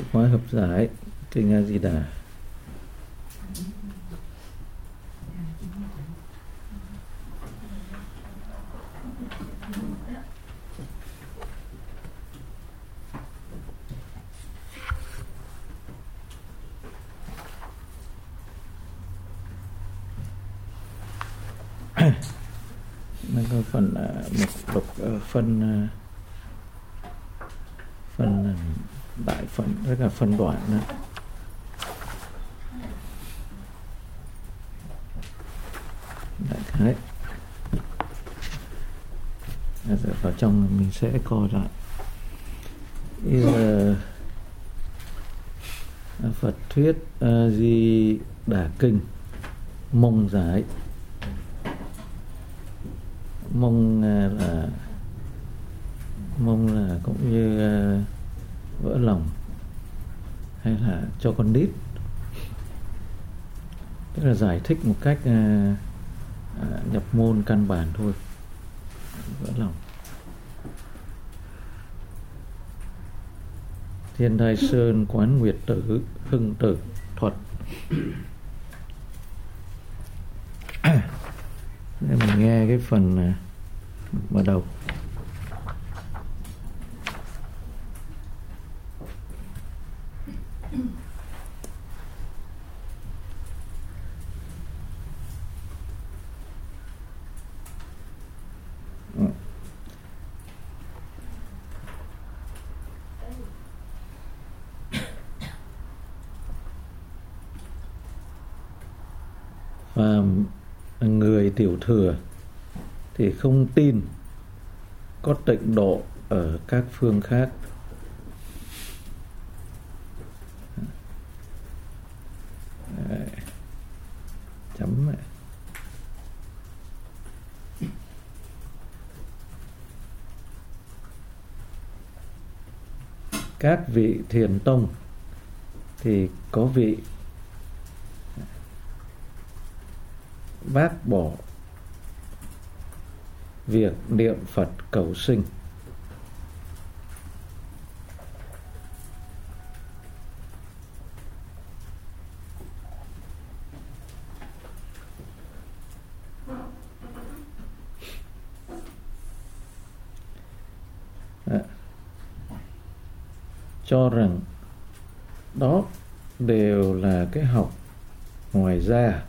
khóa hợp giải Kinh A Di Đà. Nó có phần mục lục phân đại phần rất là phân đoạn đó. Đại khái giờ vào trong mình sẽ coi lại. Bây giờ Phật thuyết A Di Đà Kinh mông giải. Mông là cũng như vỡ lòng hay là cho con nít, tức là giải thích một cách nhập môn căn bản thôi. Vỡ lòng. Thiên Đai Sơn Quán Nguyệt Tử Hưng Tử Thuật. Để mình nghe cái phần mở đầu. Phàm người tiểu thừa thì không tin có tịnh độ ở các phương khác. Chấm này. Các vị thiền tông thì có vị bác bỏ việc niệm Phật cầu sinh. Cho rằng đó đều là cái học ngoài ra.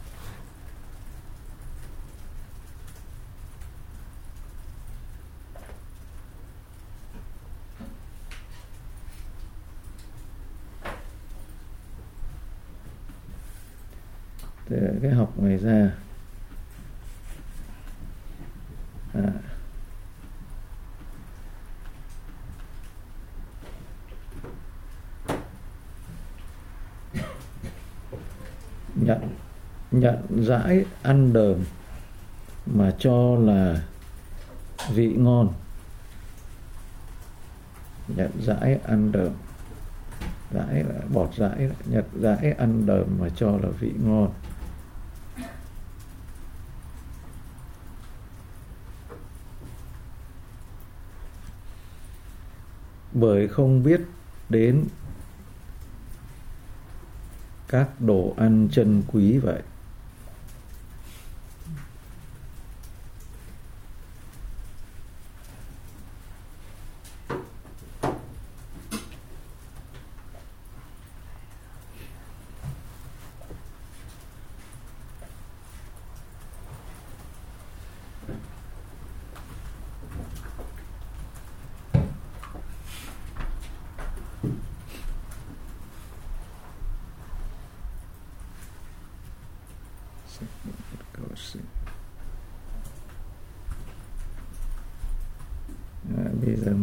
Cái học ngoài ra nhận dãi ăn đờm mà cho là vị ngon. Nhận dãi ăn đờm, dãi là bọt dãi, nhận dãi ăn đờm mà cho là vị ngon. Bởi không biết đến các đồ ăn chân quý vậy. Bây giờ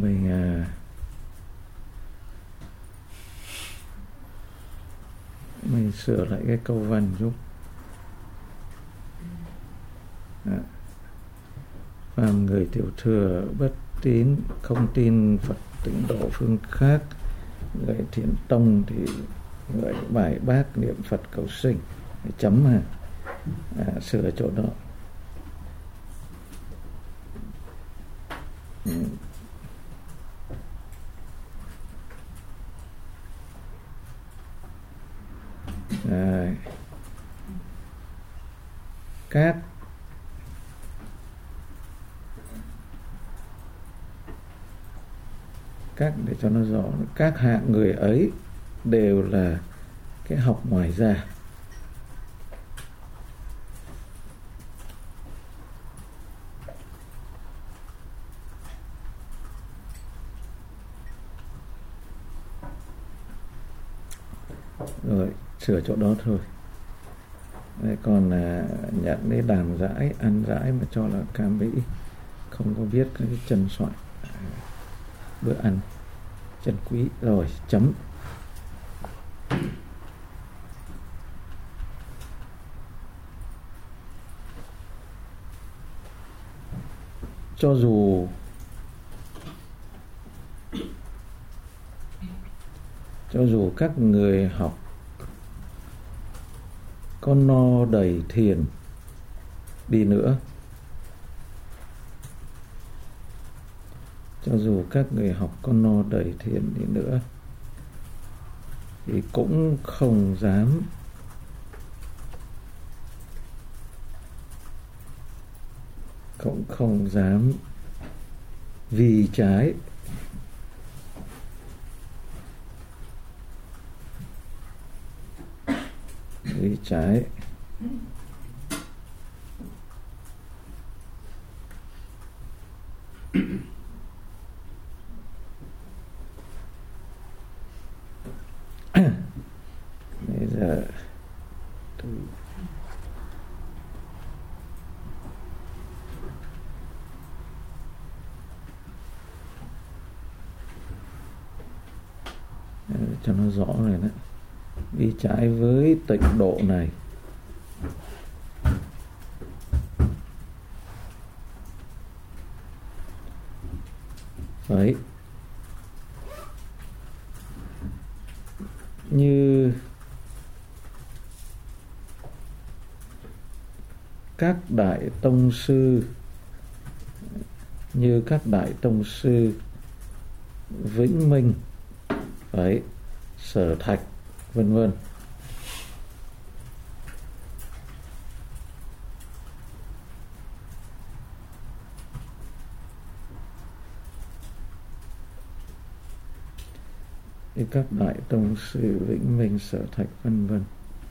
mình sửa lại cái câu văn chút. Phàm người tiểu thừa bất tín, không tin Phật tịnh độ phương khác, người thiện tông thì người bài bác niệm Phật cầu sinh. Chấm sửa chỗ đó. Đấy. Các để cho nó rõ, các hạng người ấy đều là cái học ngoài ra. Rồi, sửa chỗ đó thôi. Đấy, còn nhận cái đàn rãi, ăn rãi mà cho là cam Mỹ, không có viết cái chân soạn bữa ăn chân quý. Rồi, chấm. Cho dù các người học có no đầy thiền đi nữa, cho dù các người học có no đầy thiền đi nữa thì cũng không dám vì trái bây giờ cho nó rõ rồi đấy. Đi trái với tịnh độ này đấy, như các đại tông sư Vĩnh Minh, đấy, Sở Thạch, vân vân. Như các đại tông sư Vĩnh Minh, Sở Thạch, vân vân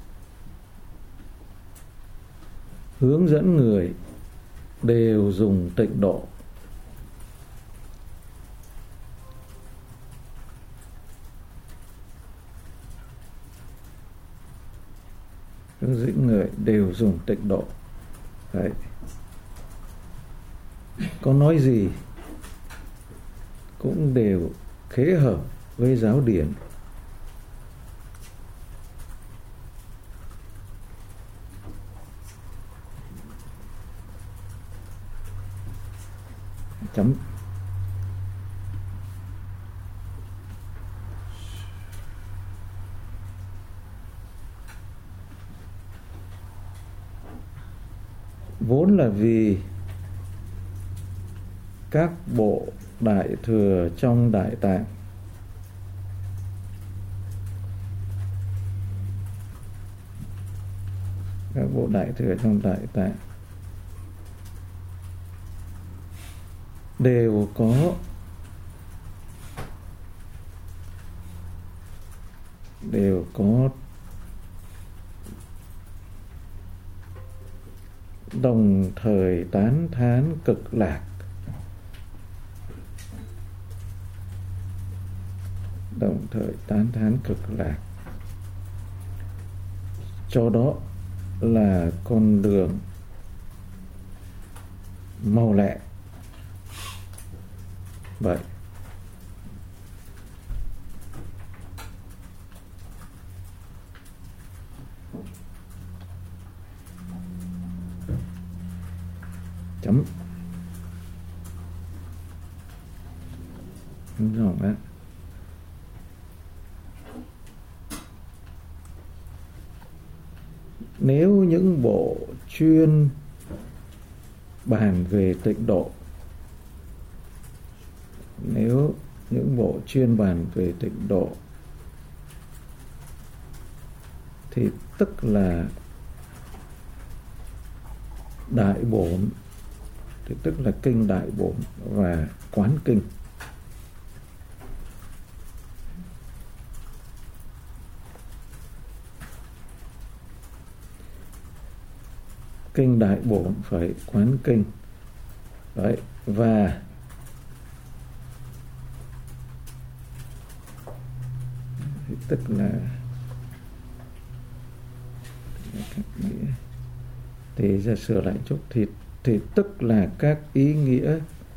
hướng dẫn người đều dùng tịnh độ. Hướng dẫn người đều dùng tịnh độ. Đấy. Có nói gì cũng đều khế hợp với giáo điển. Chấm. Vốn là vì các bộ đại thừa trong Đại Tạng đều có đồng thời tán thán cực lạc, cho đó là con đường mau lẹ. Vậy chấm. Đúng rồi đó. Nếu những bộ chuyên bàn về tịnh độ, thì tức là đại bổn, thì tức là kinh đại bổn và quán kinh. Kinh đại bổn phải quán kinh. Đấy, và tức là thì giờ sửa lại chút, thì tức là các ý nghĩa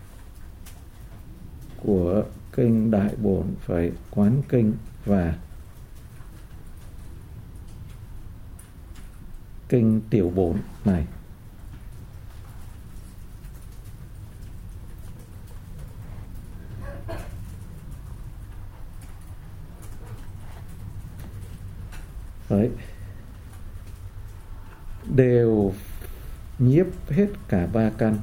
của kinh đại bổn phải quán kinh và kinh tiểu bổn này. Đấy, đều nhiếp hết cả ba căn.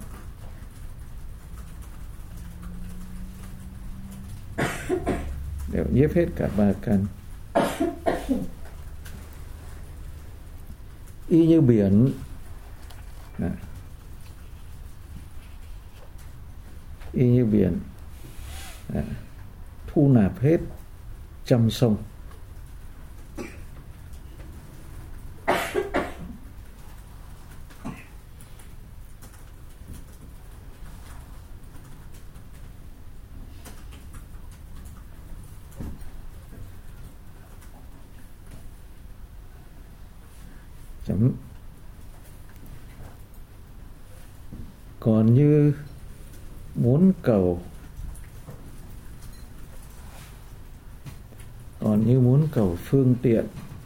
Đều nhiếp hết cả ba căn. Y như biển, y như biển thu nạp hết trăm sông. Chấm. Còn như muốn cầu, phương tiện,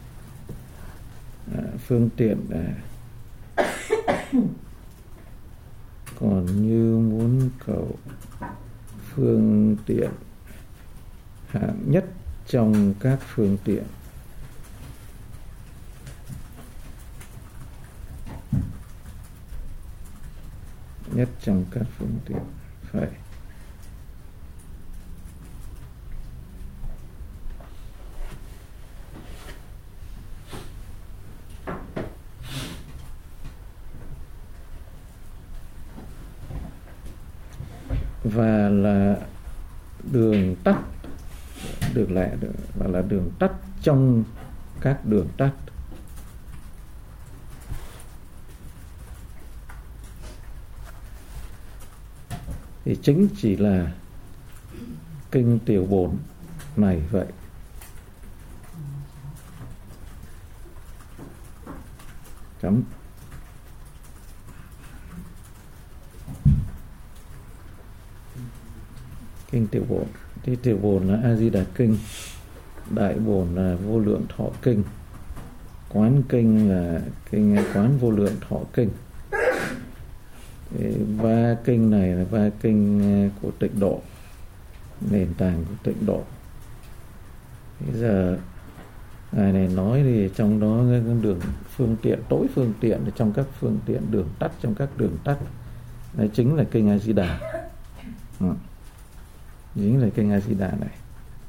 còn như muốn cầu phương tiện hạng nhất trong các phương tiện, nhất trong các phương tiện phải và là đường tắt, được lẽ và là đường tắt trong các đường tắt. Thì chính chỉ là kinh tiểu bổn này vậy. Chấm. Kinh tiểu bổn, thì tiểu bổn là A Di Đà kinh, đại bổn là vô lượng thọ kinh, quán kinh là kinh quán vô lượng thọ kinh. Ba kinh này là ba kinh của tịnh độ, nền tảng của tịnh độ. Bây giờ ngài này nói thì trong đó cái đường phương tiện, tối phương tiện trong các phương tiện, đường tắt trong các đường tắt, đấy chính là kinh A Di Đà. Chính là kinh A Di Đà này.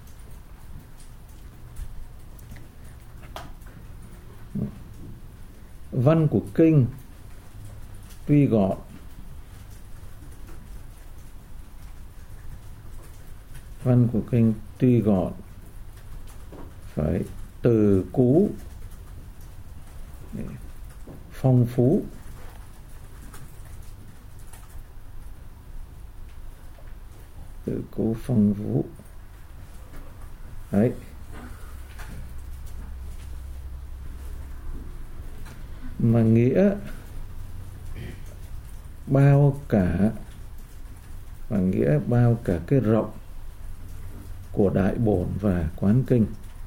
Văn của kinh tuy gọn, văn của kinh tuy gọn, phải từ cú, phong phú, từ cú phong phú. Đấy, mà nghĩa bao cả, và nghĩa bao cả cái rộng của đại bổn và quán kinh.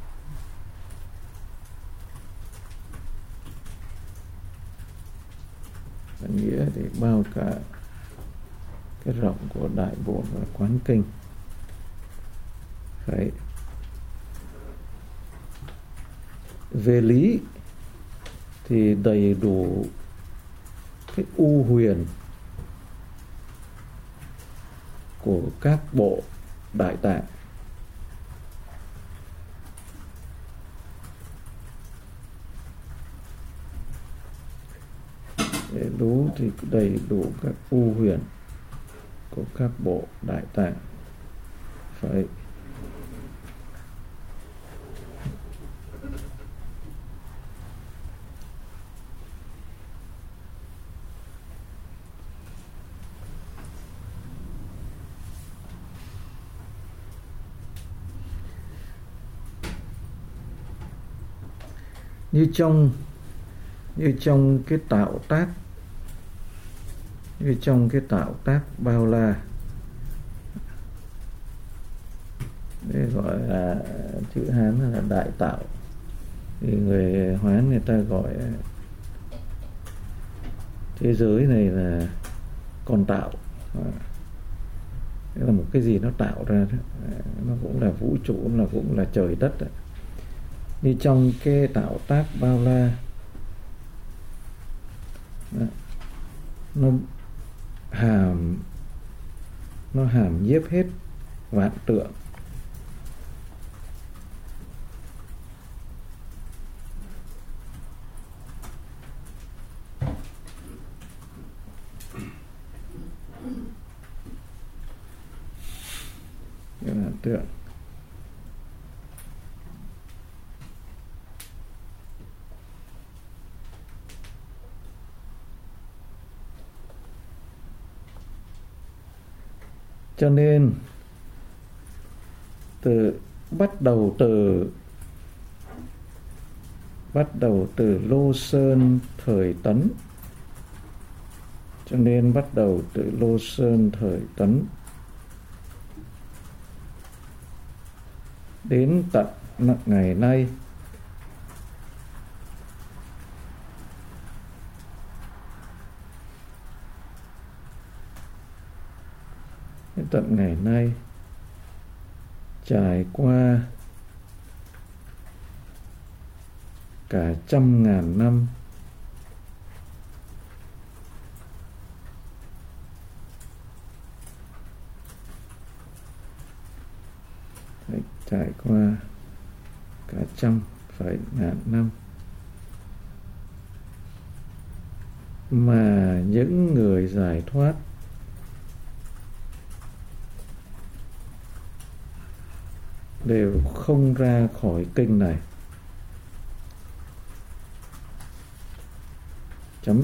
Và nghĩa thì bao cả cái rộng của đại bổn và quán kinh. Phải về lý thì đầy đủ cái u huyền của các bộ đại tạng. Thể đố thì đầy đủ các u huyền của các bộ đại tạng. Phải. Như trong cái tạo tác, như trong cái tạo tác bao la, đây gọi là chữ Hán là đại tạo, thì người Hán người ta gọi thế giới này là con tạo. Đó là một cái gì nó tạo ra đó. Nó cũng là vũ trụ, nó cũng là trời đất đó. Như trong cái tạo tác bao la đó, nó hàm nhiếp hết vạn tượng. Cái vạn tượng. Cho nên bắt đầu từ Lô Sơn thời Tấn. Cho nên bắt đầu từ Lô Sơn thời Tấn đến tận ngày nay, tận ngày nay, trải qua cả 100.000 năm, trải qua cả 100.000 năm, mà những người giải thoát đều không ra khỏi kinh này. Chấm.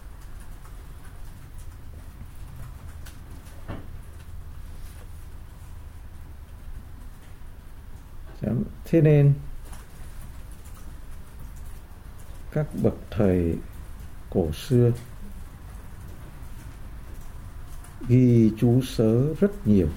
Chấm. Thế nên các bậc thầy cổ xưa ghi chú sớ rất nhiều.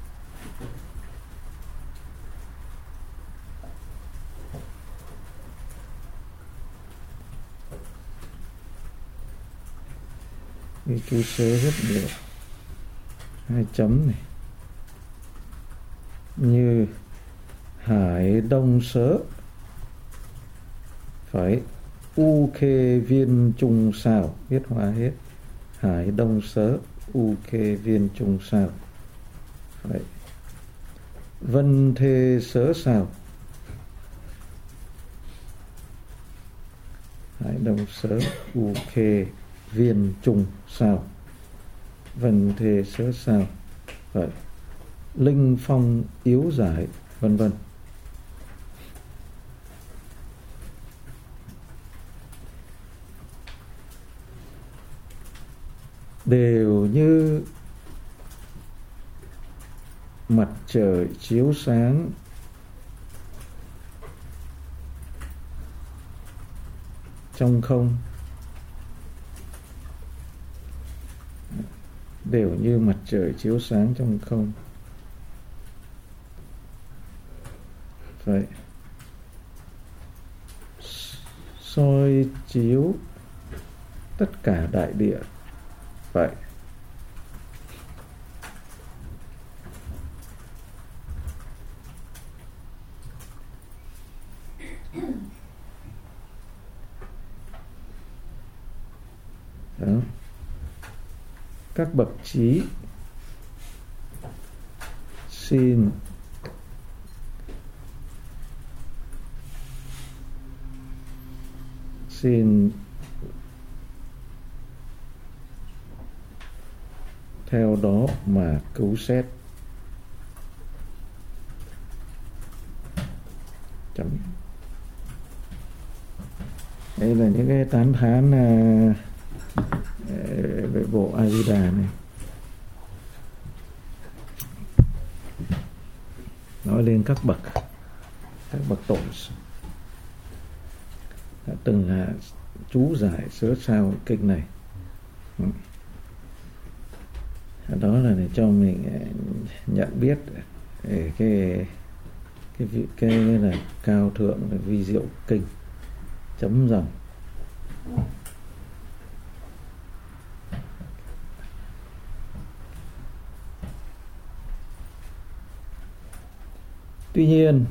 Ghi chú sớ rất nhiều. 2 chấm này. Như Hải Đông Sớ phải U Khê Viên Trung Sao, viết hóa hết. Hải Đông Sớ U Khê Viên Trung Sao. Phải Vân Thê Sớ Sao. Hải Đông Sớ U Khê Viên Trung Sao. Vân Thê Sớ Sao. Vậy Linh Phong Yếu Giải, vân vân. Đều như mặt trời chiếu sáng trong không. Đều như mặt trời chiếu sáng trong không. Vậy soi chiếu tất cả đại địa. Vậy đó. Các bậc trí xin theo đó mà cứu xét. Chấm. Đây là những cái tán thán về bộ A-di-đà này. Nói lên các bậc tổ đã từng là chú giải sớ sao kinh này. Đó là để cho mình nhận biết cái là cao thượng là vi diệu kinh. Chấm dòng. Tuy nhiên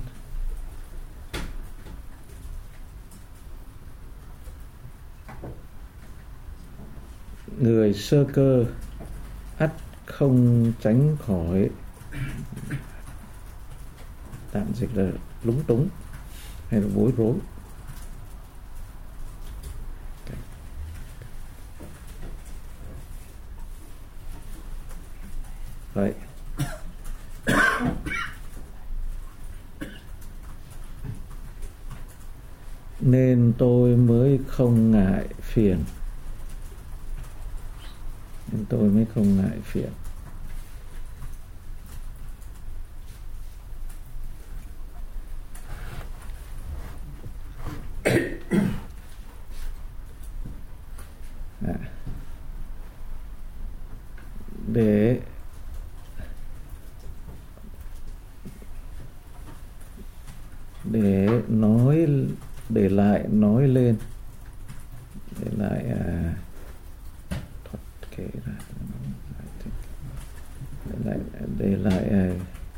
người sơ cơ ắt không tránh khỏi, tạm dịch là lúng túng hay là bối rối. Vậy nên tôi mới không ngại phiền. Nên tôi mới không ngại phiền. Để lại nói lên, để lại thuật kể ra, để lại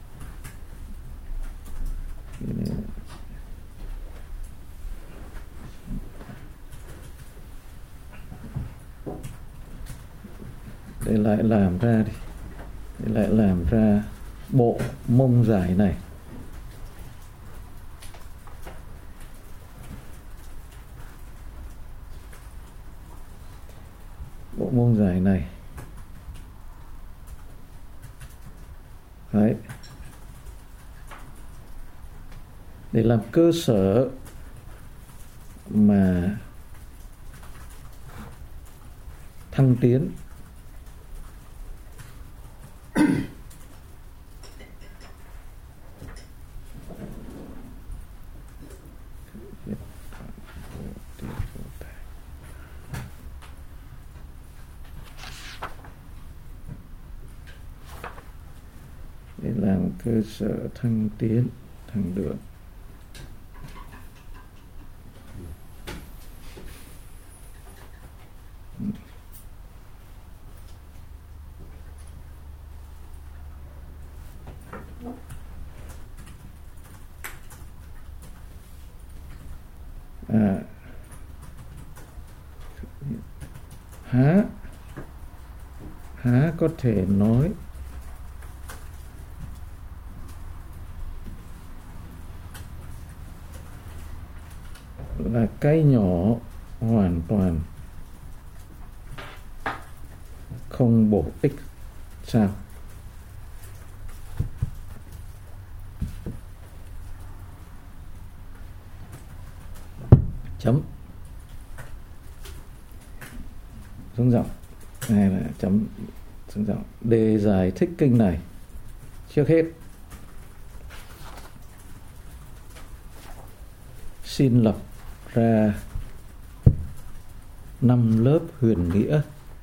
để lại làm ra đi, để lại làm ra bộ mông giải này. Bộ mông giải này. Đấy. Để làm cơ sở mà thăng tiến cơ sở thăng tiến, thăng đường. Há có thể nói là cái nhỏ hoàn toàn không bổ ích sao? Chấm. Xuống dòng. Này là chấm xuống dòng. Để giải thích kinh này, trước hết xin lập ra 5 lớp huyền nghĩa.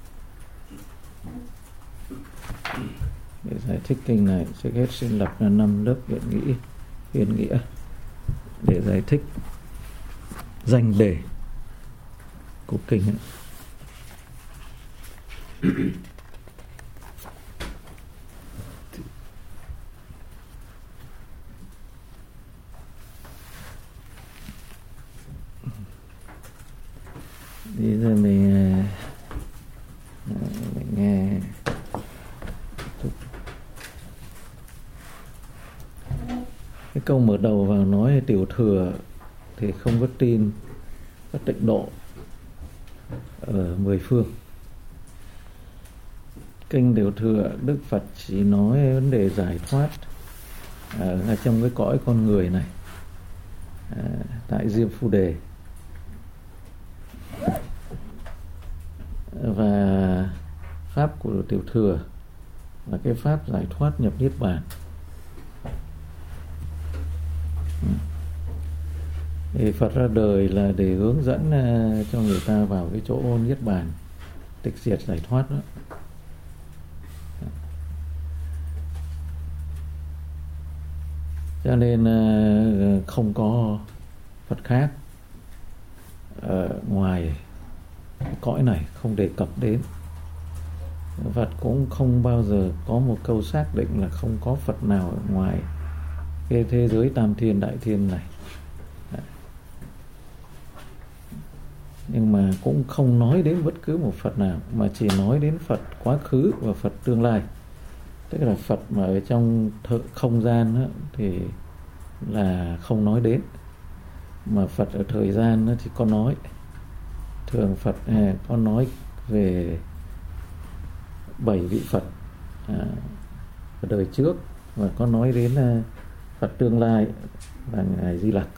Để giải thích kinh này, trước hết xin lập ra 5 lớp huyền nghĩa để giải thích danh đề của kinh ấy. Bây giờ mình nghe cái câu mở đầu vào nói tiểu thừa thì không có tin có tịnh độ ở 10 phương. kinh Tiểu Thừa, Đức Phật chỉ nói vấn đề giải thoát ở trong cái cõi con người này, tại Diêm Phù Đề, và pháp của Tiểu Thừa là cái pháp giải thoát nhập niết bàn. Thì Phật ra đời là để hướng dẫn cho người ta vào cái chỗ niết bàn, tịch diệt giải thoát đó. Cho nên không có Phật khác ở ngoài cái cõi này, không đề cập đến. Phật cũng không bao giờ có một câu xác định là không có Phật nào ở ngoài cái thế giới tam thiên đại thiên này. Nhưng mà cũng không nói đến bất cứ một Phật nào, mà chỉ nói đến Phật quá khứ và Phật tương lai. Tức là Phật mà ở trong không gian đó, thì là không nói đến, mà Phật ở thời gian đó thì có nói. Thường Phật có nói về 7 vị Phật ở đời trước, và có nói đến Phật tương lai là Ngài Di Lặc.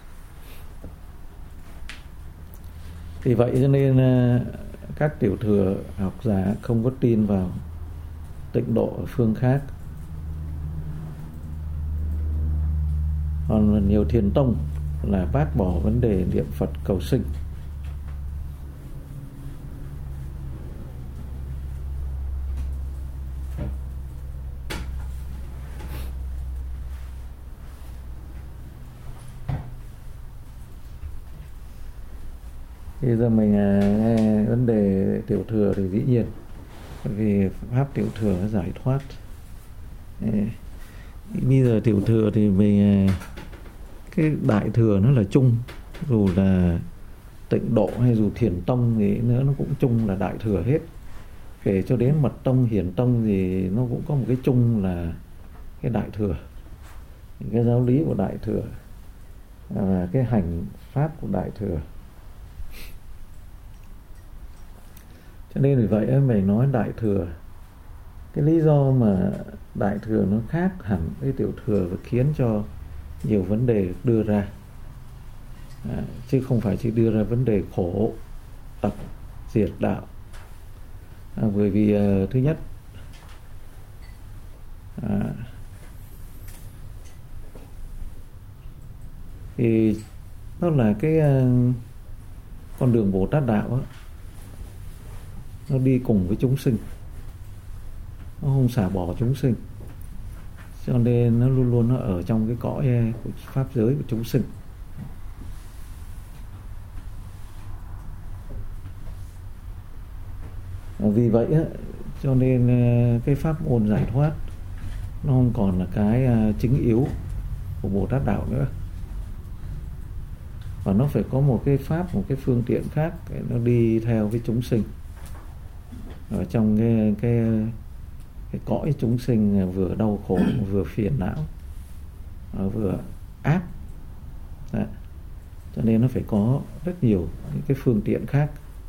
Vì vậy cho nên các Tiểu Thừa học giả không có tin vào tịnh độ ở phương khác. Còn nhiều thiền tông là bác bỏ vấn đề niệm Phật cầu sinh. Bây giờ mình nghe vấn đề Tiểu Thừa thì dĩ nhiên, vì pháp Tiểu Thừa nó giải thoát. Bây giờ Tiểu Thừa thì mình cái Đại Thừa nó là chung, dù là Tịnh Độ hay dù Thiền Tông thì nữa nó cũng chung là Đại Thừa hết. Kể cho đến Mật Tông, Hiển Tông thì nó cũng có một cái chung là cái Đại Thừa, cái giáo lý của Đại Thừa và cái hành pháp của Đại Thừa. Cho nên vì vậy mình nói Đại Thừa, cái lý do mà Đại Thừa nó khác hẳn với Tiểu Thừa và khiến cho nhiều vấn đề đưa ra, chứ không phải chỉ đưa ra vấn đề khổ tập diệt đạo. Bởi vì thứ nhất thì nó là cái con đường Bồ Tát đạo đó, nó đi cùng với chúng sinh, nó không xả bỏ chúng sinh, cho nên nó luôn luôn nó ở trong cái cõi của pháp giới của chúng sinh. Vì vậy cho nên cái pháp môn giải thoát nó không còn là cái chính yếu của Bồ Tát đạo nữa, và nó phải có một cái pháp, một cái phương tiện khác để nó đi theo với chúng sinh ở trong cái cõi chúng sinh, vừa đau khổ, vừa phiền não, vừa ác. Đấy. Cho nên nó phải có rất nhiều những cái phương tiện khác.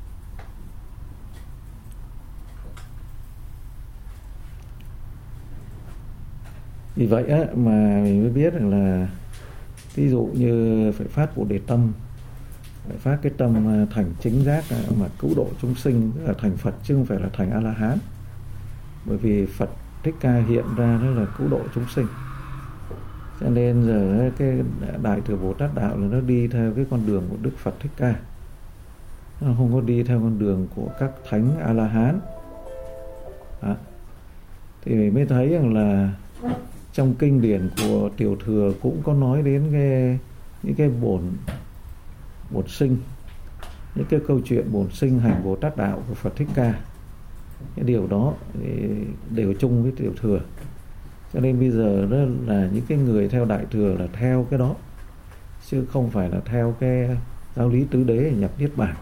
Vì vậy mà mình mới biết rằng là ví dụ như phải phát Bồ Đề tâm, phải phát cái tâm thành chính giác mà cứu độ chúng sinh, tức là thành Phật chứ không phải là thành A-la-hán. Bởi vì Phật Thích Ca hiện ra đó là cứu độ chúng sinh, cho nên giờ cái Đại Thừa Bồ Tát đạo là nó đi theo cái con đường của Đức Phật Thích Ca, nó không có đi theo con đường của các thánh A-la-hán. Thì mình mới thấy rằng là trong kinh điển của Tiểu Thừa cũng có nói đến những cái bổn sinh, những cái câu chuyện bổn sinh hành Bồ Tát đạo của Phật Thích Ca. Cái điều đó đều chung với Tiểu Thừa. Cho nên bây giờ đó là những cái người theo Đại Thừa là theo cái đó, chứ không phải là theo cái giáo lý tứ đế nhập niết bàn.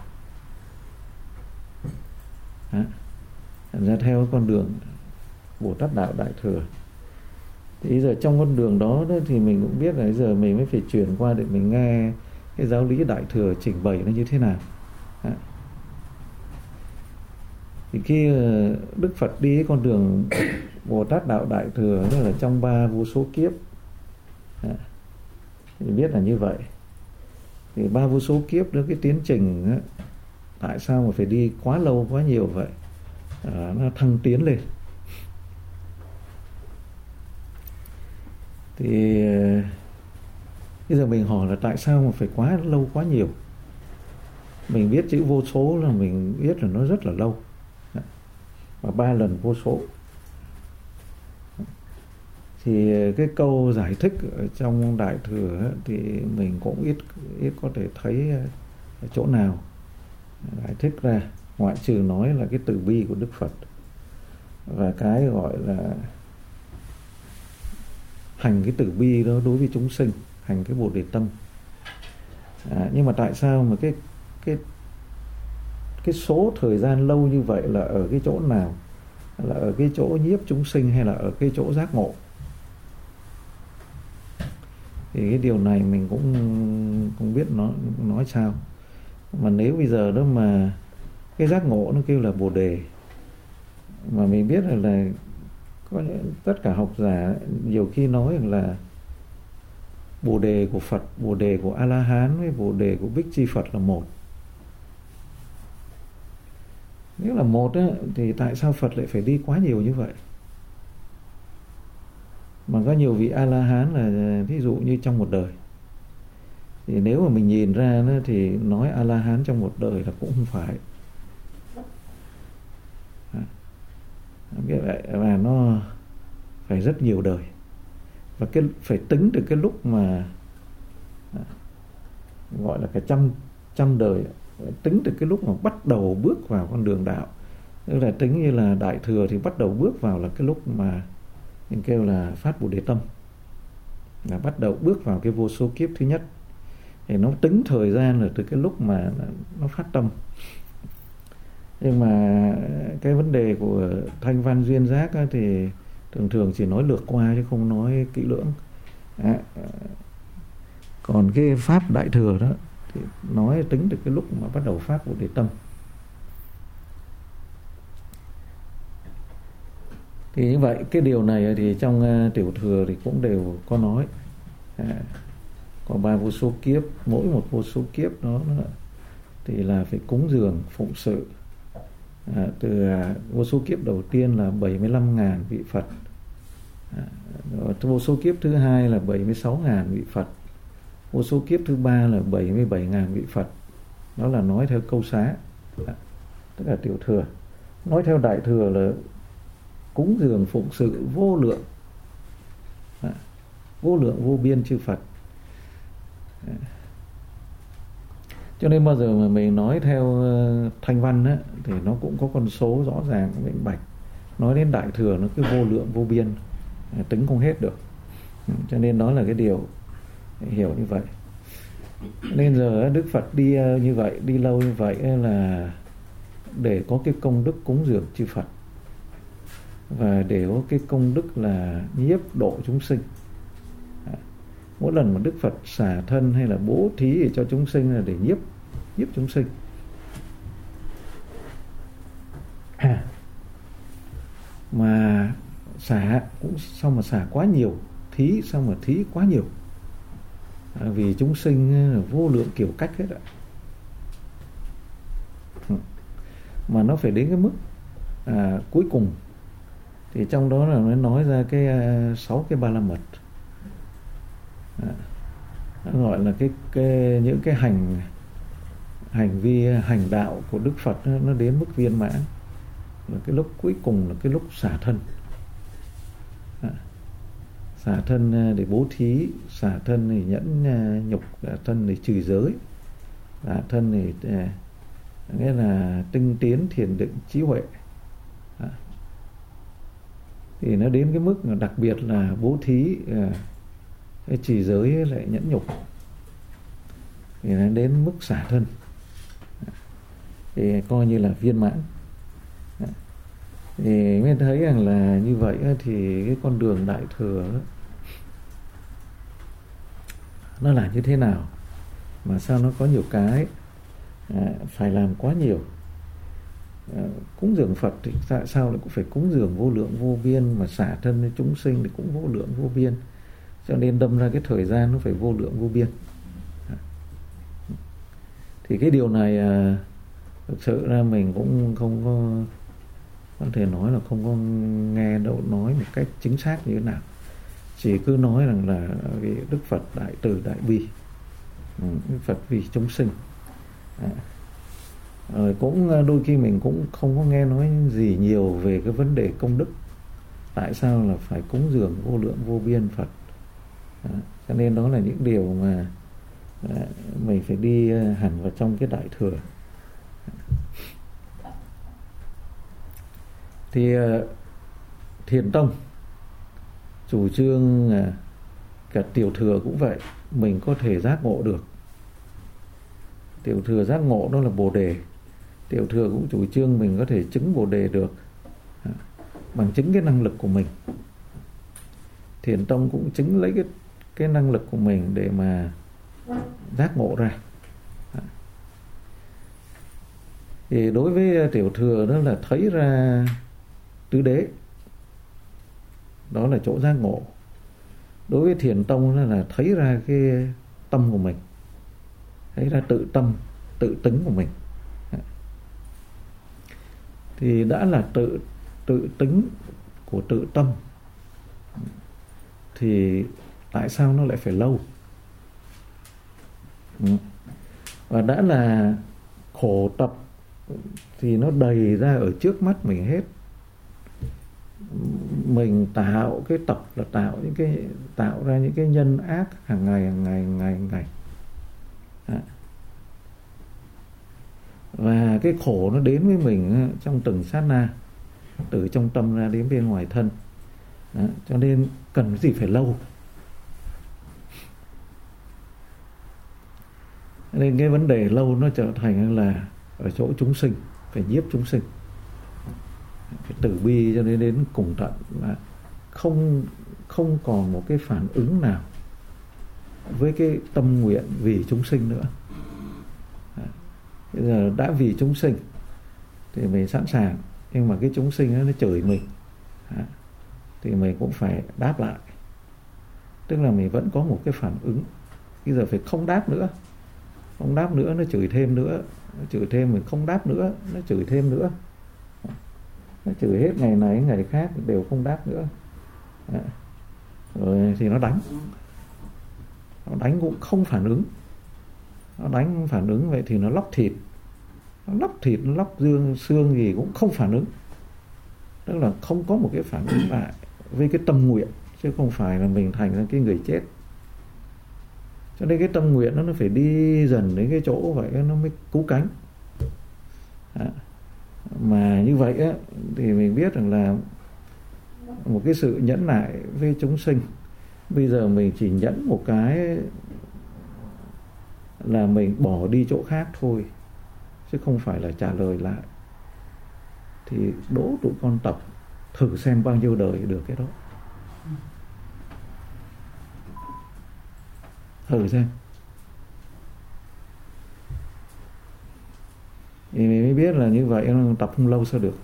Thành ra theo con đường Bồ Tát đạo Đại Thừa. Thì giờ trong con đường đó thì mình cũng biết là bây giờ mình mới phải chuyển qua để mình nghe cái giáo lý Đại Thừa trình bày nó như thế nào. Thì khi Đức Phật đi cái con đường Bồ Tát đạo Đại Thừa, tức là trong 3 vô số kiếp, thì biết là như vậy. Thì 3 vô số kiếp đó, cái tiến trình tại sao mà phải đi quá lâu quá nhiều vậy? Nó thăng tiến lên. Thì bây giờ mình hỏi là tại sao mà phải quá lâu quá nhiều? Mình biết chữ vô số là mình biết là nó rất là lâu, và 3 lần vô số. Thì cái câu giải thích ở trong Đại Thừa thì mình cũng ít có thể thấy ở chỗ nào giải thích ra, ngoại trừ nói là cái từ bi của Đức Phật và cái gọi là hành cái từ bi đó đối với chúng sinh, hành cái Bồ Đề tâm. Nhưng mà tại sao mà cái số thời gian lâu như vậy là ở cái chỗ nào? Là ở cái chỗ nhiếp chúng sinh hay là ở cái chỗ giác ngộ? Thì cái điều này mình cũng không biết nói sao. Mà nếu bây giờ đó mà cái giác ngộ nó kêu là Bồ Đề, mà mình biết là có tất cả học giả nhiều khi nói là Bồ Đề của Phật, Bồ Đề của A-la-hán với Bồ Đề của Bích Chi Phật là một. Nếu là một á, thì tại sao Phật lại phải đi quá nhiều như vậy? Mà có nhiều vị A-la-hán là ví dụ như trong một đời. Thì nếu mà mình nhìn ra đó, thì nói A-la-hán trong một đời là cũng không phải. Biết vậy, và nó phải rất nhiều đời. Và phải tính từ cái lúc mà gọi là cái trăm đời, tính từ cái lúc mà bắt đầu bước vào con đường đạo. Tức là tính như là Đại Thừa thì bắt đầu bước vào là cái lúc mà mình kêu là phát Bồ Đề tâm, là bắt đầu bước vào cái vô số kiếp thứ nhất. Thì nó tính thời gian là từ cái lúc mà nó phát tâm. Nhưng mà cái vấn đề của Thanh Văn Duyên Giác thì thường chỉ nói lược qua chứ không nói kỹ lưỡng. Còn cái pháp Đại Thừa đó thì nói tính từ cái lúc mà bắt đầu phát Bồ Đề tâm. Thì như vậy cái điều này thì trong Tiểu Thừa thì cũng đều có nói. Có 3 vô số kiếp, mỗi một vô số kiếp đó thì là phải cúng dường phụng sự. Từ vô số kiếp đầu tiên là 75.000 vị Phật, vô số kiếp thứ hai là 76.000 vị Phật, vô số kiếp thứ ba là 77.000 vị Phật. Đó là nói theo câu xá, tức là Tiểu Thừa. Nói theo Đại Thừa là cúng dường phụng sự vô lượng vô biên chư Phật. Cho nên bao giờ mà mình nói theo Thanh Văn á, thì nó cũng có con số rõ ràng minh bạch. Nói đến Đại Thừa nó cứ vô lượng vô biên, tính không hết được. Cho nên đó là cái điều hiểu như vậy. Nên giờ Đức Phật đi như vậy, đi lâu như vậy là để có cái công đức cúng dường chư Phật, và để có cái công đức là nhiếp độ chúng sinh. Mỗi lần mà Đức Phật xả thân hay là bố thí để cho chúng sinh là để nhiếp chúng sinh. Mà xả cũng sao mà xả quá nhiều, thí sao mà thí quá nhiều. Vì chúng sinh là vô lượng kiểu cách hết ạ. Mà nó phải đến cái mức cuối cùng. Thì trong đó là nó nói ra cái 6 cái ba la mật. Nó gọi là những cái hành vi hành đạo của Đức Phật nó đến mức viên mãn. Là cái lúc cuối cùng là cái lúc xả thân. Xả thân để bố thí, xả thân để nhẫn nhục, xả thân để trì giới, xả thân để nghĩa là tinh tiến thiền định trí huệ. Thì nó đến cái mức đặc biệt là bố thí, cái trì giới lại nhẫn nhục, thì nó đến mức xả thân, thì coi như là viên mãn. Thì mới thấy rằng là như vậy thì cái con đường Đại Thừa nó là như thế nào, mà sao nó có nhiều cái phải làm quá nhiều. cúng dường Phật thì tại sao lại cũng phải cúng dường vô lượng vô biên, mà xả thân với chúng sinh thì cũng vô lượng vô biên, cho nên đâm ra cái thời gian nó phải vô lượng vô biên. Thì cái điều này thực sự ra mình cũng không có thể nói là không có nghe đâu nói một cách chính xác như thế nào, chỉ cứ nói rằng là vì Đức Phật đại từ đại bi, Đức Phật vì chúng sinh. Rồi cũng đôi khi mình cũng không có nghe nói gì nhiều về cái vấn đề công đức, tại sao là phải cúng dường vô lượng vô biên Phật. Cho nên đó là những điều mà mình phải đi hẳn vào trong cái Đại Thừa. Thì Thiền Tông chủ trương cả Tiểu Thừa cũng vậy, mình có thể giác ngộ được. Tiểu Thừa giác ngộ đó là Bồ Đề. Tiểu Thừa cũng chủ trương mình có thể chứng Bồ Đề được bằng chính cái năng lực của mình. Thiền Tông cũng chứng lấy cái năng lực của mình để mà giác ngộ ra. Thì đối với Tiểu Thừa đó là thấy ra tứ đế, đó là chỗ giác ngộ. Đối với Thiền Tông đó là thấy ra cái tâm của mình, thấy ra tự tâm, tự tính của mình. Thì đã là tự tính của tự tâm thì tại sao nó lại phải lâu? Và đã là khổ tập thì nó đầy ra ở trước mắt mình hết. Mình tạo cái tập là tạo ra những cái nhân ác hàng ngày. Và cái khổ nó đến với mình trong từng sát na, từ trong tâm ra đến bên ngoài thân. Cho nên cần cái gì phải lâu. Nên cái vấn đề lâu nó trở thành là ở chỗ chúng sinh, phải nhiếp chúng sinh, phải từ bi cho nên đến cùng tận, là không còn một cái phản ứng nào với cái tâm nguyện vì chúng sinh nữa. Bây giờ đã vì chúng sinh thì mình sẵn sàng, nhưng mà cái chúng sinh nó chửi mình thì mình cũng phải đáp lại. Tức là mình vẫn có một cái phản ứng. Bây giờ phải không đáp nữa, nó chửi thêm nữa, nó chửi thêm, mình không đáp nữa, nó chửi thêm nữa, nó chửi hết ngày này ngày khác đều không đáp nữa. Rồi thì nó đánh cũng không phản ứng. Nó đánh không phản ứng, vậy thì nó lóc thịt, nó lóc xương gì cũng không phản ứng. Tức là không có một cái phản ứng lại với cái tâm nguyện, chứ không phải là mình thành ra cái người chết. Cho nên cái tâm nguyện nó phải đi dần đến cái chỗ vậy nó mới cứu cánh. Mà như vậy á, thì mình biết rằng là một cái sự nhẫn nại với chúng sinh. Bây giờ mình chỉ nhẫn một cái là mình bỏ đi chỗ khác thôi, chứ không phải là trả lời lại. Thì đố tụi con tập thử xem bao nhiêu đời được cái đó. Thử xem. Thì mình mới biết là như vậy tập không lâu sao được.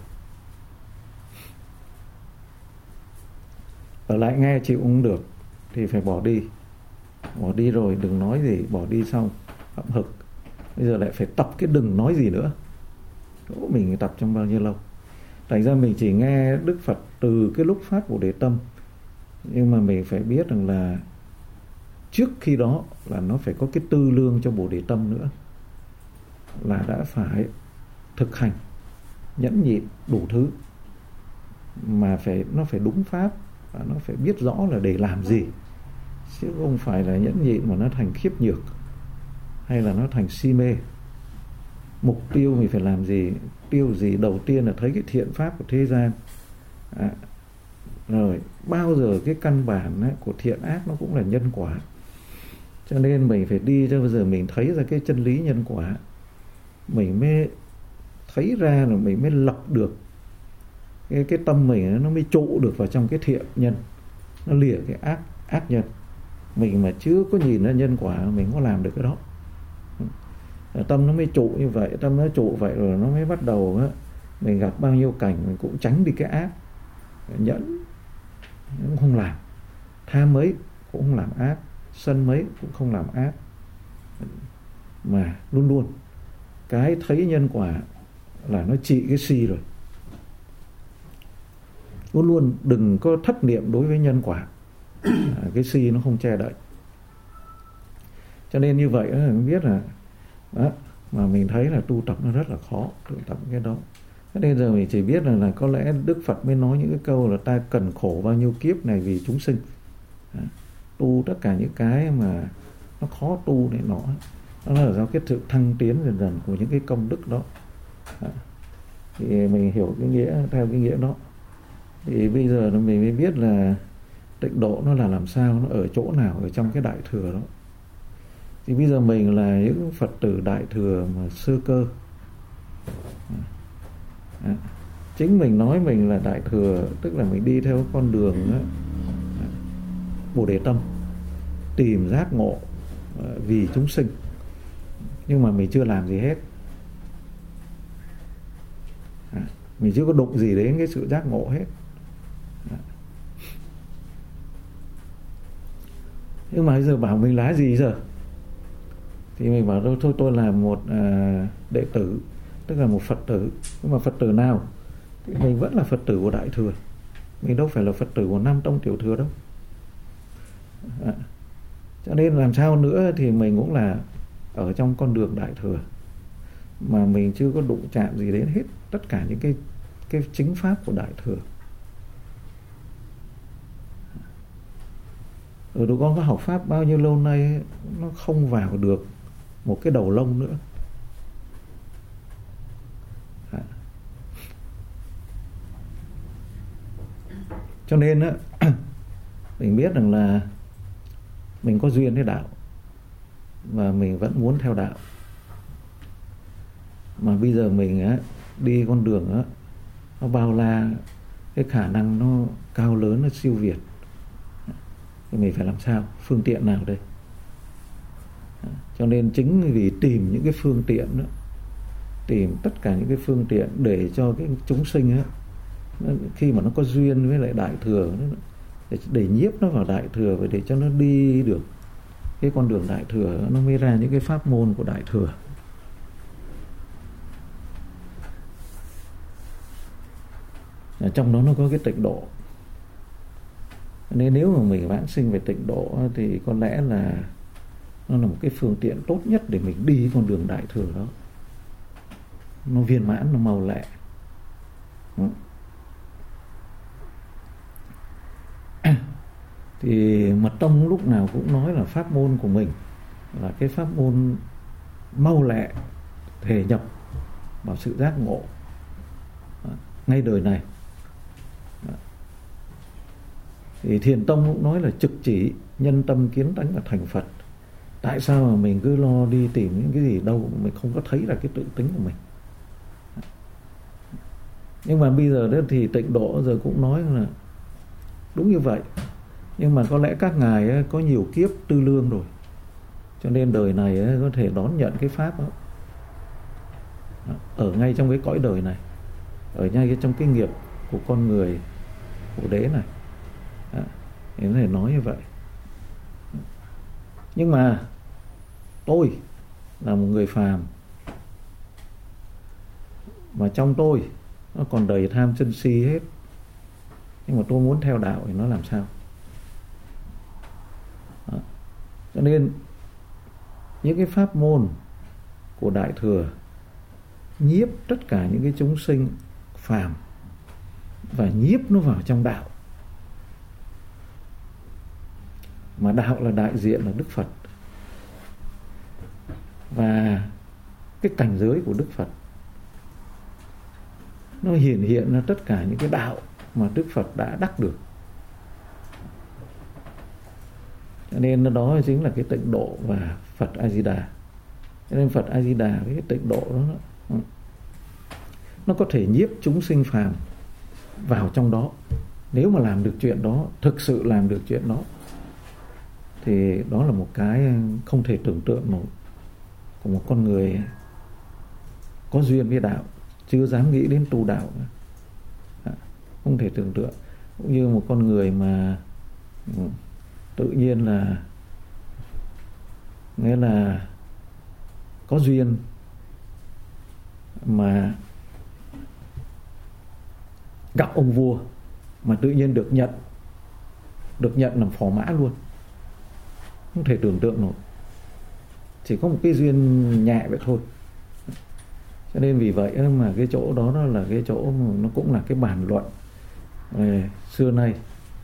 Ở lại nghe chịu không được thì phải bỏ đi. Bỏ đi rồi đừng nói gì, bỏ đi xong hậm hực. Bây giờ lại phải tập cái đừng nói gì nữa. Đố mình tập trong bao nhiêu lâu. Thành ra mình chỉ nghe Đức Phật từ cái lúc phát Bồ Đề Tâm, nhưng mà mình phải biết rằng là trước khi đó là nó phải có cái tư lương cho Bồ Đề Tâm nữa, là đã phải thực hành nhẫn nhịn đủ thứ, mà nó phải đúng pháp, và nó phải biết rõ là để làm gì, chứ không phải là nhẫn nhịn mà nó thành khiếp nhược hay là nó thành si mê. Mục tiêu mình phải làm gì, tiêu gì? Đầu tiên là thấy cái thiện pháp của thế gian. Rồi bao giờ cái căn bản của thiện ác nó cũng là nhân quả. Cho nên mình phải đi cho bây giờ mình thấy ra cái chân lý nhân quả, mình mới thấy ra là mình mới lập được cái tâm mình, nó mới trụ được vào trong cái thiện nhân, nó lìa cái ác nhân. Mình mà chưa có nhìn ra nhân quả, mình có làm được cái đó. Tâm nó mới trụ như vậy, tâm nó trụ vậy rồi nó mới bắt đầu á, mình gặp bao nhiêu cảnh mình cũng tránh đi cái ác, nhẫn cũng không làm, tham mấy cũng không làm ác, sân mấy cũng không làm ác, mà luôn luôn cái thấy nhân quả là nó trị cái si rồi. Luôn luôn đừng có thất niệm đối với nhân quả, cái si nó không che đậy. Cho nên như vậy mình biết là đó, mà mình thấy là tu tập nó rất là khó, tu tập cái đó. Thế nên giờ mình chỉ biết là có lẽ Đức Phật mới nói những cái câu là ta cần khổ bao nhiêu kiếp này vì chúng sinh. Tu tất cả những cái mà nó khó tu này nó là do cái sự thăng tiến dần dần của những cái công đức đó. Thì mình hiểu cái nghĩa theo cái nghĩa đó. Thì bây giờ mình mới biết là tịnh độ nó là làm sao, nó ở chỗ nào ở trong cái đại thừa đó. Thì bây giờ mình là những Phật tử đại thừa mà sơ cơ. Chính mình nói mình là đại thừa, tức là mình đi theo con đường đó, Bồ Đề tâm, tìm giác ngộ vì chúng sinh. Nhưng mà mình chưa làm gì hết, mình chưa có đụng gì đến cái sự giác ngộ hết. Nhưng mà bây giờ bảo mình là gì giờ? Thì mình bảo thôi tôi là một đệ tử, tức là một Phật tử. Nhưng mà Phật tử nào? Thì mình vẫn là Phật tử của đại thừa, mình đâu phải là Phật tử của Nam Tông tiểu thừa đâu. Cho nên làm sao nữa thì mình cũng là ở trong con đường đại thừa, mà mình chưa có đụng chạm gì đến hết tất cả những cái chính pháp của đại thừa. Rồi tụi con có học pháp bao nhiêu lâu nay nó không vào được một cái đầu lông nữa. Cho nên á, mình biết rằng là mình có duyên với đạo và mình vẫn muốn theo đạo. Mà bây giờ mình á, đi con đường á, nó bao la, cái khả năng nó cao lớn, nó siêu việt. Thì mình phải làm sao? Phương tiện nào đây? Cho nên chính vì tìm những cái phương tiện đó, tìm tất cả những cái phương tiện để cho cái chúng sinh á, khi mà nó có duyên với lại đại thừa, để nhiếp nó vào đại thừa và để cho nó đi được cái con đường đại thừa, nó mới ra những cái pháp môn của đại thừa. Ở trong đó nó có cái tịnh độ. Nên nếu mà mình vãng sinh về tịnh độ thì có lẽ là nó là một cái phương tiện tốt nhất để mình đi con đường đại thừa đó. Nó viên mãn, nó mau lẹ. Thì Mật Tông lúc nào cũng nói là pháp môn của mình là cái pháp môn mau lẹ thể nhập vào sự giác ngộ ngay đời này. Thì Thiền Tông cũng nói là trực chỉ nhân tâm kiến tánh và thành Phật. Tại sao mà mình cứ lo đi tìm những cái gì đâu, mình không có thấy là cái tự tính của mình. Nhưng mà bây giờ đó thì tịnh độ giờ cũng nói là đúng như vậy. Nhưng mà có lẽ các ngài có nhiều kiếp tư lương rồi, cho nên đời này có thể đón nhận cái pháp đó, ở ngay trong cái cõi đời này, ở ngay trong cái nghiệp của con người, của đế này. Thì có thể nói như vậy. Nhưng mà tôi là một người phàm, mà trong tôi nó còn đầy tham sân si hết, nhưng mà tôi muốn theo đạo thì nó làm sao? Đó. Cho nên những cái pháp môn của đại thừa nhiếp tất cả những cái chúng sinh phàm và nhiếp nó vào trong đạo. Mà đạo là đại diện là Đức Phật, và cái cảnh giới của Đức Phật nó hiện ra tất cả những cái đạo mà Đức Phật đã đắc được. Cho nên đó chính là cái tịnh độ và Phật A Di Đà. Cho nên Phật A Di Đà với cái tịnh độ đó nó có thể nhiếp chúng sinh phàm vào trong đó. Nếu mà làm được chuyện đó, thực sự làm được chuyện đó, thì đó là một cái không thể tưởng tượng nổi của một con người có duyên với đạo, chưa dám nghĩ đến tu đạo nữa. Không thể tưởng tượng. Cũng như một con người mà tự nhiên là nghĩa là có duyên mà gặp ông vua mà tự nhiên được nhận làm phò mã luôn, không thể tưởng tượng nổi. Chỉ có một cái duyên nhẹ vậy thôi. Cho nên vì vậy mà cái chỗ đó là cái chỗ nó cũng là cái bàn luận xưa nay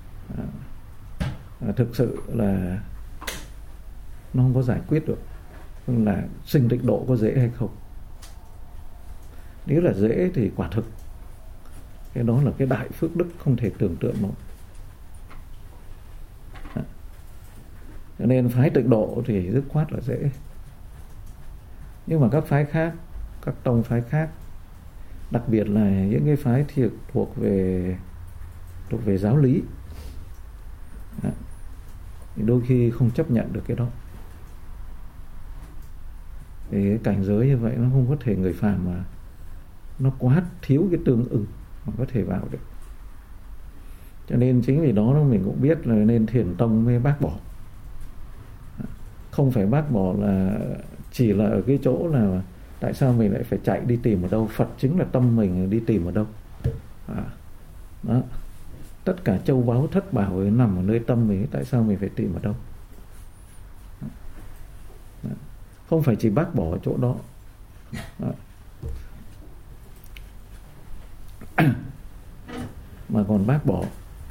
thực sự là nó không có giải quyết được là sinh tịnh độ có dễ hay không. Nếu là dễ thì quả thực cái đó là cái đại phước đức không thể tưởng tượng nổi. Cho nên phái tịnh độ thì dứt khoát là dễ. Nhưng mà các phái khác, các tông phái khác, đặc biệt là những cái phái thuộc về giáo lý, thì đôi khi không chấp nhận được cái đó. Thì cái cảnh giới như vậy nó không có thể người phàm mà nó quá thiếu cái tương ưng mà có thể vào được. Cho nên chính vì đó mình cũng biết là nên Thiền tông mới bác bỏ. Không phải bác bỏ là chỉ là ở cái chỗ là tại sao mình lại phải chạy đi tìm ở đâu. Phật chính là tâm mình, đi tìm ở đâu. Đó. Tất cả châu báu thất bảo ấy nằm ở nơi tâm mình, tại sao mình phải tìm ở đâu. Đó. Không phải chỉ bác bỏ ở chỗ đó. Đó. Mà còn bác bỏ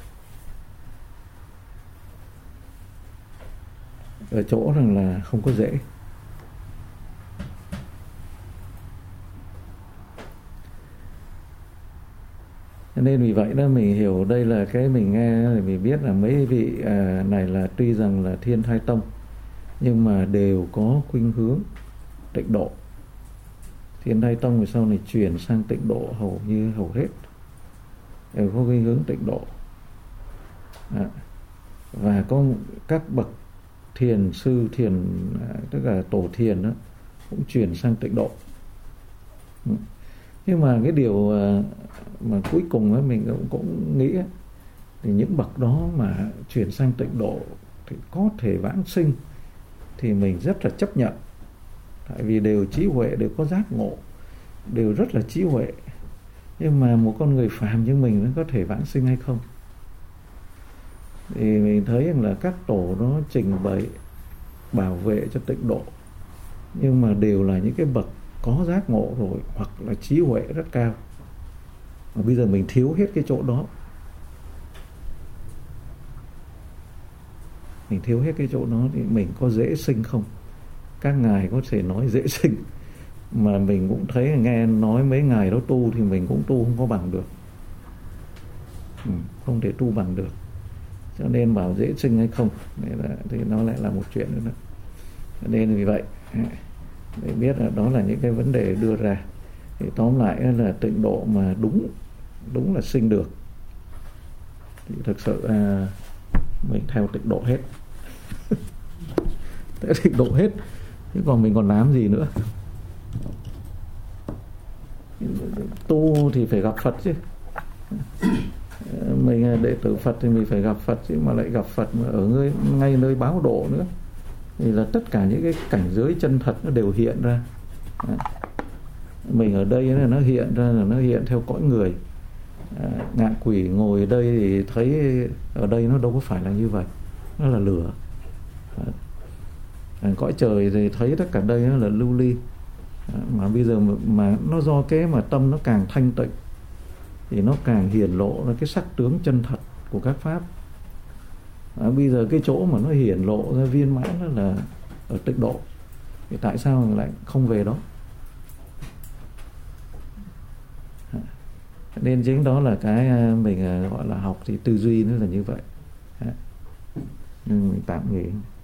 ở chỗ rằng là không có dễ. Nên vì vậy đó mình hiểu đây là cái mình nghe thì mình biết là mấy vị này là tuy rằng là Thiên Thai Tông nhưng mà đều có khuynh hướng tịnh độ. Thiên Thai Tông thì sau này chuyển sang tịnh độ hầu hết đều có khuynh hướng tịnh độ. Và có các bậc thiền sư, tất cả tổ thiền đó cũng chuyển sang tịnh độ. Nhưng mà cái điều mà cuối cùng ấy, mình cũng nghĩ ấy, thì những bậc đó mà chuyển sang tịnh độ thì có thể vãng sinh thì mình rất là chấp nhận. Tại vì đều trí huệ, đều có giác ngộ, đều rất là trí huệ. Nhưng mà một con người phàm như mình nó có thể vãng sinh hay không? Thì mình thấy rằng là các tổ nó trình bày bảo vệ cho tịnh độ, nhưng mà đều là những cái bậc có giác ngộ rồi hoặc là trí huệ rất cao. Mà bây giờ mình thiếu hết cái chỗ đó. Mình thiếu hết cái chỗ đó thì mình có dễ sinh không? Các ngài có thể nói dễ sinh, mà mình cũng thấy nghe nói mấy ngài đó tu thì mình cũng tu không có bằng được. Không thể tu bằng được. Cho nên bảo dễ sinh hay không thì nó lại là một chuyện nữa. Cho nên vì vậy để biết là đó là những cái vấn đề đưa ra. Thì tóm lại là tịnh độ mà đúng là sinh được thì thực sự mình theo tịnh độ hết. Theo tịnh độ hết, chứ còn mình còn làm gì nữa. Tu thì phải gặp Phật chứ. Mình đệ tử Phật thì mình phải gặp Phật chứ, mà lại gặp Phật mà ở ngay nơi báo độ nữa thì là tất cả những cái cảnh giới chân thật nó đều hiện ra. Mình ở đây là nó hiện ra, là nó hiện theo cõi người. Ngạ quỷ ngồi ở đây thì thấy ở đây nó đâu có phải là như vậy, nó là lửa. Cõi trời thì thấy tất cả đây nó là lưu ly. Mà bây giờ mà nó do cái mà tâm nó càng thanh tịnh thì nó càng hiển lộ ra cái sắc tướng chân thật của các pháp. Bây giờ cái chỗ mà nó hiển lộ ra viên mãn đó là ở tịnh độ, thì tại sao mình lại không về đó? Nên chính đó là cái mình gọi là học thì tư duy nó là như vậy. Nhưng mình tạm nghỉ.